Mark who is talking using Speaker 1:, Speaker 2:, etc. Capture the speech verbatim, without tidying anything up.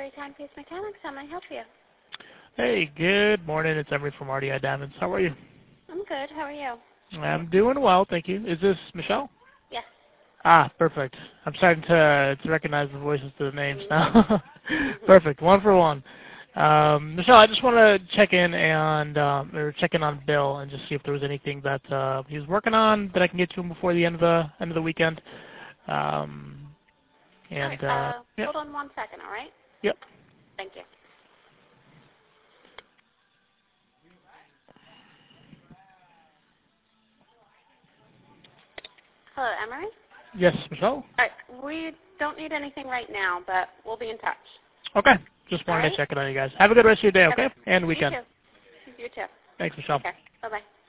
Speaker 1: Story Timepiece Mechanics. How may I help you?
Speaker 2: Hey, good morning. It's Emery from R D I Diamonds. How are you?
Speaker 1: I'm good. How are you?
Speaker 2: I'm doing well, thank you. Is this Michelle?
Speaker 1: Yes.
Speaker 2: Ah, perfect. I'm starting to to recognize the voices to the names now. Perfect. One for one. Um, Michelle, I just want to check in and um, or check in on Bill and just see if there was anything that uh, he was working on that I can get to him before the end of the end of the weekend. Um,
Speaker 1: All
Speaker 2: and
Speaker 1: right.
Speaker 2: uh,
Speaker 1: Uh,
Speaker 2: yep.
Speaker 1: hold on one second, all right?
Speaker 2: Yep.
Speaker 1: Thank you. Hello, Emery?
Speaker 2: Yes, Michelle.
Speaker 1: All right. We don't need anything right now, but we'll be in touch.
Speaker 2: Okay. Just
Speaker 1: All
Speaker 2: wanted
Speaker 1: right?
Speaker 2: to check it on you guys. Have a good rest of your day, okay?
Speaker 1: Okay.
Speaker 2: And weekend.
Speaker 1: You too. You too.
Speaker 2: Thanks, Michelle.
Speaker 1: Okay. Bye-bye.